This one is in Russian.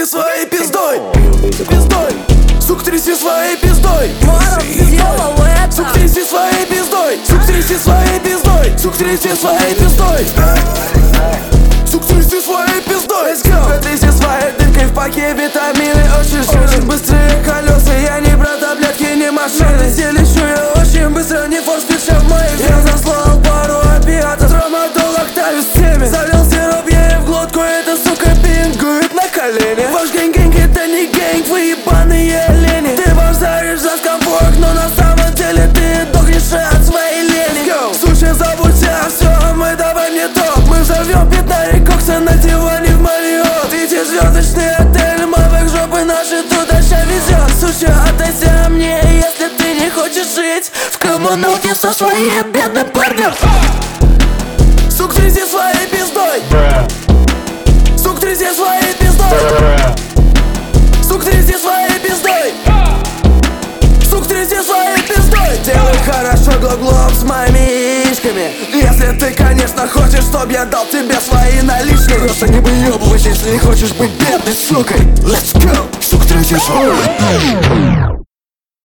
своей пиздой. Сук, тряси своей пиздой. Сук, тряси своей пиздой. Сук, тряси своей пиздой. Сук, тряси своей пиздой. Сук, тряси своей пиздой. Let's go. Тряси своей дыркой в паке, витамины очень быстрые колеса. Я не про таблетки, не машины. Лечу я очень быстро, не форс спеша в моей. Я заслал пару опиатов, трамадол, октавис в теме. Залил сироп ей в глотку, эта сука пингует на колени. Ваш гэнг-гэнг это не гэнг, вы ебаные олени. Ты базаришь за скомфорт, но на самом деле ты дохнешь от своей лени. Суча, забудься, все, мы давай мне топ. Мы взорвем 15 кокса на диване в Мариот. Пятизвездочный отель, мавок жопы наши туда ща везет. Суча, отдайся мне, если ты не хочешь жить в коммуналке со своим бедным парнем. Сук, тряси своей пиздой. Сук, тряси своей пиздой. Сук, тряси своей пиздой. Сук, тряси своей пиздой. Делай хорошо глоб-глоб с моими яичками. Если ты, конечно, хочешь, чтоб я дал тебе свои наличные. Просто не выебывайся, если не хочешь быть бедной сукой. Let's go. Сук, тряси своей.